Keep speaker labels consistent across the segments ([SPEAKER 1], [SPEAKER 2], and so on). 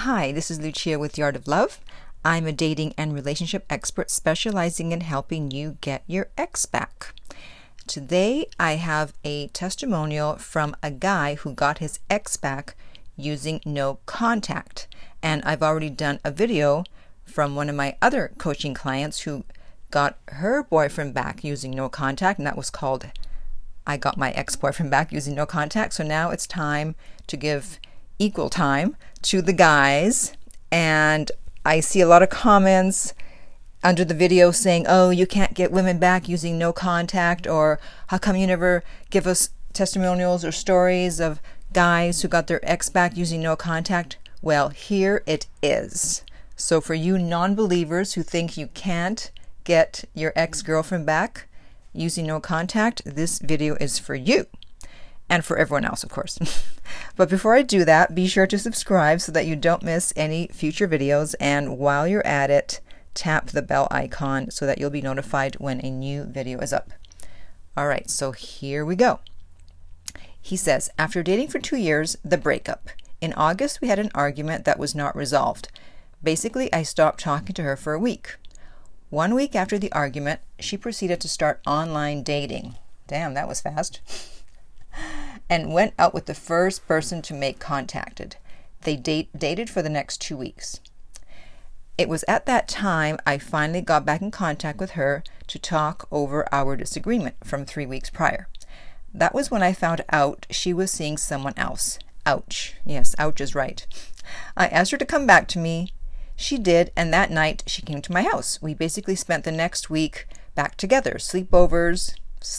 [SPEAKER 1] Hi, this is Lucia with The Art of Love. I'm a dating and relationship expert specializing in helping you get your ex back. Today, I have a testimonial from a guy who got his ex back using no contact. And I've already done a video from one of my other coaching clients who got her boyfriend back using no contact, and that was called I Got My Ex-Boyfriend Back Using No Contact. So now it's time to give equal time to the guys, and I see a lot of comments under the video saying, oh, you can't get women back using no contact, or how come you never give us testimonials or stories of guys who got their ex back using no contact? Well, here it is. So for you non-believers who think you can't get your ex-girlfriend back using no contact, this video is for you. And for everyone else, of course. But before I do that, be sure to subscribe so that you don't miss any future videos. And while you're at it, tap the bell icon so that you'll be notified when a new video is up. All right, so here we go. He says, after dating for 2 years, the breakup. In August, we had an argument that was not resolved. Basically, I stopped talking to her for a week. 1 week after the argument, she proceeded to start online dating. Damn, that was fast. And went out with the first person to make contacted. They dated for the next 2 weeks. It was at that time I finally got back in contact with her to talk over our disagreement from 3 weeks prior. That was when I found out she was seeing someone else. Ouch. Yes, ouch is right. I asked her to come back to me. She did, and that night she came to my house. We basically spent the next week back together. Sleepovers.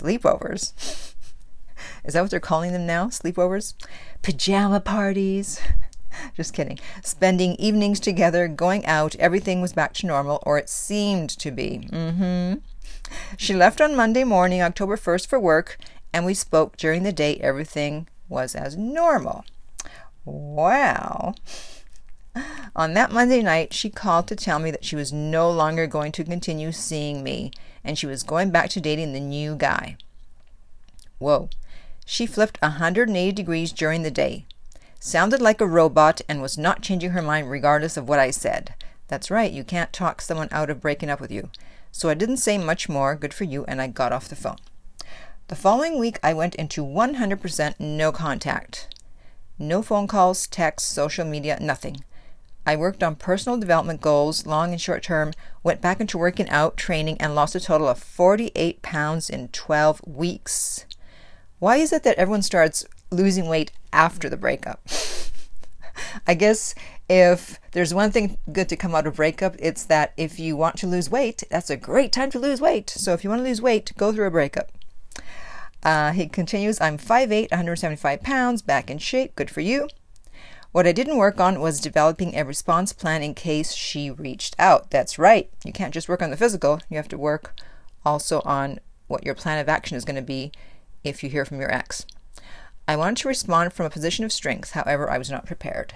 [SPEAKER 1] Is that what they're calling them now? Sleepovers? Pajama parties. Just kidding. Spending evenings together, going out. Everything was back to normal, or it seemed to be. She left on Monday morning, October 1st for work, and we spoke during the day. Everything was as normal. Wow. On that Monday night, she called to tell me that she was no longer going to continue seeing me, and she was going back to dating the new guy. Whoa. She flipped 180 degrees during the day. Sounded like a robot and was not changing her mind regardless of what I said. That's right, you can't talk someone out of breaking up with you. So I didn't say much more, good for you, and I got off the phone. The following week, I went into 100% no contact. No phone calls, texts, social media, nothing. I worked on personal development goals, long and short term, went back into working out, training, and lost a total of 48 pounds in 12 weeks. Why is it that everyone starts losing weight after the breakup? I guess if there's one thing good to come out of breakup, it's that if you want to lose weight, that's a great time to lose weight. So if you want to lose weight, go through a breakup. He continues, I'm 5'8", 175 pounds, back in shape, good for you. What I didn't work on was developing a response plan in case she reached out. That's right. You can't just work on the physical. You have to work also on what your plan of action is going to be if you hear from your ex. I wanted to respond from a position of strength. However, I was not prepared.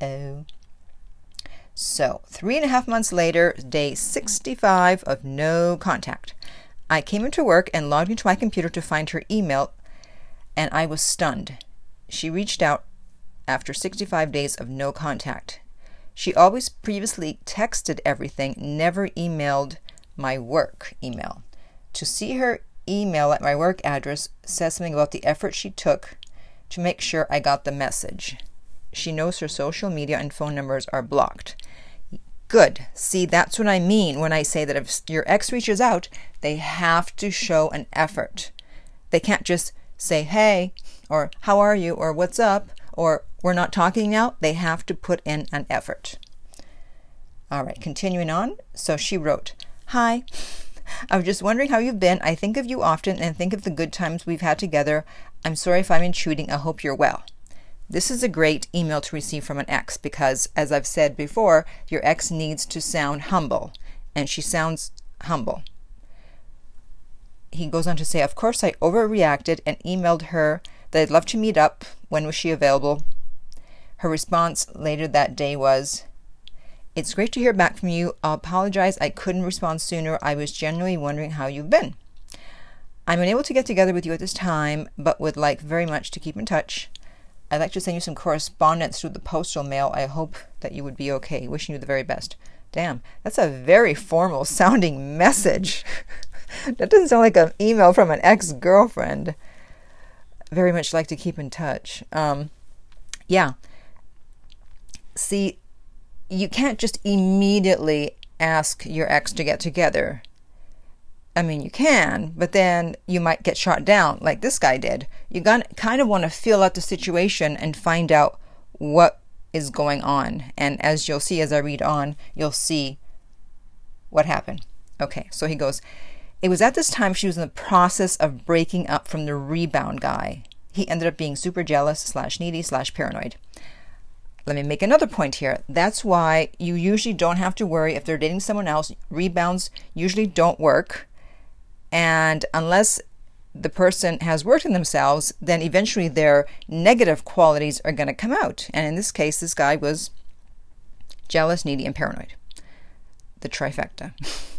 [SPEAKER 1] So, 3.5 months later, day 65 of no contact. I came into work and logged into my computer to find her email, and I was stunned. She reached out after 65 days of no contact. She always previously texted everything, never emailed my work email. To see her email at my work address says something about the effort she took to make sure I got the message. She knows her social media and phone numbers are blocked. Good. See, that's what I mean when I say that if your ex reaches out, they have to show an effort. They can't just say, hey, or how are you, or what's up, or we're not talking now. They have to put in an effort. All right, continuing on. So she wrote, hi. I was just wondering how you've been. I think of you often and think of the good times we've had together. I'm sorry if I'm intruding. I hope you're well. This is a great email to receive from an ex because, as I've said before, your ex needs to sound humble, and she sounds humble. He goes on to say, of course, I overreacted and emailed her that I'd love to meet up. When was she available? Her response later that day was, it's great to hear back from you. I'll apologize I couldn't respond sooner. I was genuinely wondering how you've been. I'm unable to get together with you at this time, but would like very much to keep in touch. I'd like to send you some correspondence through the postal mail. I hope that you would be okay. Wishing you the very best. Damn, that's a very formal sounding message. That doesn't sound like an email from an ex-girlfriend. Very much like to keep in touch. Yeah. See, you can't just immediately ask your ex to get together. I mean, you can, but then you might get shot down like this guy did. You kind of want to feel out the situation and find out what is going on. And as you'll see as I read on, you'll see what happened. Okay, so he goes, it was at this time she was in the process of breaking up from the rebound guy. He ended up being super jealous / needy / paranoid. Let me make another point here. That's why you usually don't have to worry if they're dating someone else. Rebounds usually don't work. And unless the person has worked on themselves, then eventually their negative qualities are going to come out. And in this case, this guy was jealous, needy, and paranoid. The trifecta.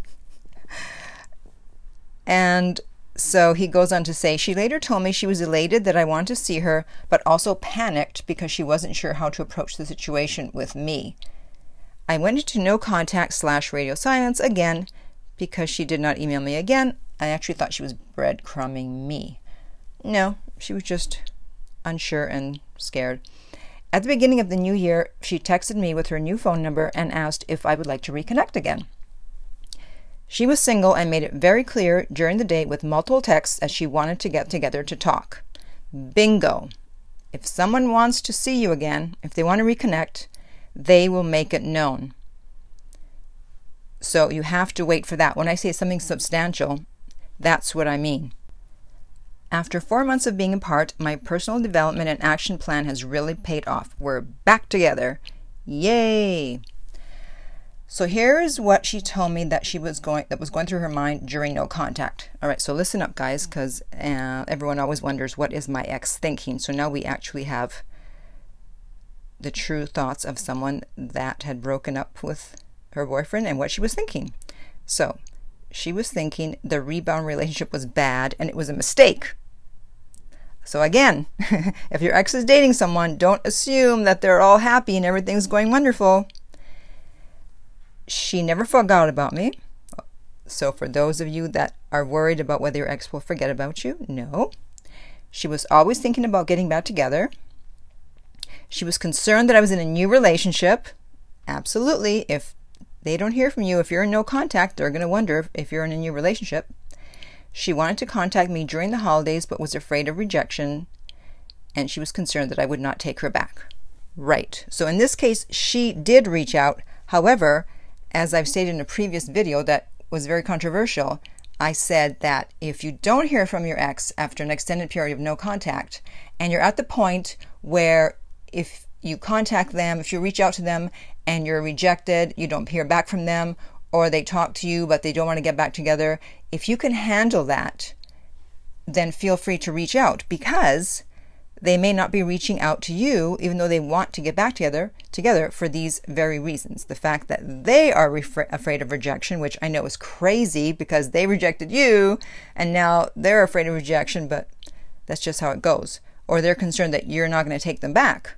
[SPEAKER 1] And so he goes on to say, she later told me she was elated that I wanted to see her, but also panicked because she wasn't sure how to approach the situation with me. I went into no contact / radio silence again because she did not email me again. I actually thought she was breadcrumbing me. No, she was just unsure and scared. At the beginning of the new year, she texted me with her new phone number and asked if I would like to reconnect again. She was single and made it very clear during the date with multiple texts that she wanted to get together to talk. Bingo. If someone wants to see you again, if they want to reconnect, they will make it known. So you have to wait for that. When I say something substantial, that's what I mean. After 4 months of being apart, my personal development and action plan has really paid off. We're back together. Yay! So here's what she told me that was going through her mind during no contact. All right, so listen up, guys, because everyone always wonders, what is my ex thinking? So now we actually have the true thoughts of someone that had broken up with her boyfriend and what she was thinking. So she was thinking the rebound relationship was bad and it was a mistake. So again, if your ex is dating someone, don't assume that they're all happy and everything's going wonderful. She never forgot about me. So for those of you that are worried about whether your ex will forget about you, no. She was always thinking about getting back together. She was concerned that I was in a new relationship. Absolutely. If they don't hear from you, if you're in no contact, they're going to wonder if you're in a new relationship. She wanted to contact me during the holidays but was afraid of rejection, and she was concerned that I would not take her back. Right. So in this case, she did reach out. However, as I've stated in a previous video that was very controversial, I said that if you don't hear from your ex after an extended period of no contact, and you're at the point where if you contact them, if you reach out to them and you're rejected, you don't hear back from them, or they talk to you but they don't want to get back together, if you can handle that, then feel free to reach out, because they may not be reaching out to you even though they want to get back together for these very reasons. The fact that they are afraid of rejection, which I know is crazy because they rejected you and now they're afraid of rejection, but that's just how it goes. Or they're concerned that you're not going to take them back.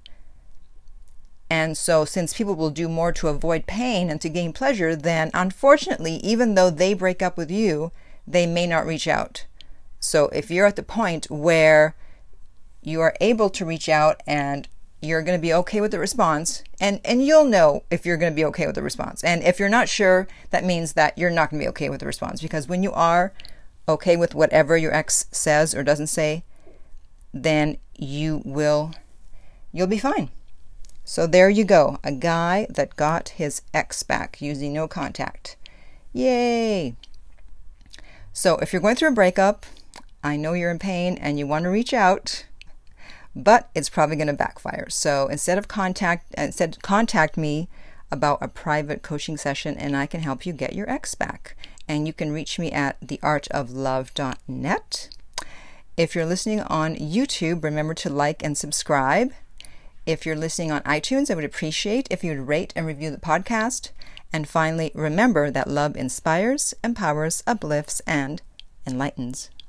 [SPEAKER 1] And so since people will do more to avoid pain and to gain pleasure, then unfortunately, even though they break up with you, they may not reach out. So if you're at the point where you are able to reach out and you're going to be okay with the response, and you'll know if you're going to be okay with the response. And if you're not sure, that means that you're not going to be okay with the response, because when you are okay with whatever your ex says or doesn't say, then you'll be fine. So there you go, a guy that got his ex back using no contact. Yay! So if you're going through a breakup, I know you're in pain and you want to reach out, but it's probably going to backfire. So instead contact me about a private coaching session and I can help you get your ex back. And you can reach me at theartoflove.net. If you're listening on YouTube, remember to like and subscribe. If you're listening on iTunes, I would appreciate if you would rate and review the podcast. And finally, remember that love inspires, empowers, uplifts, and enlightens.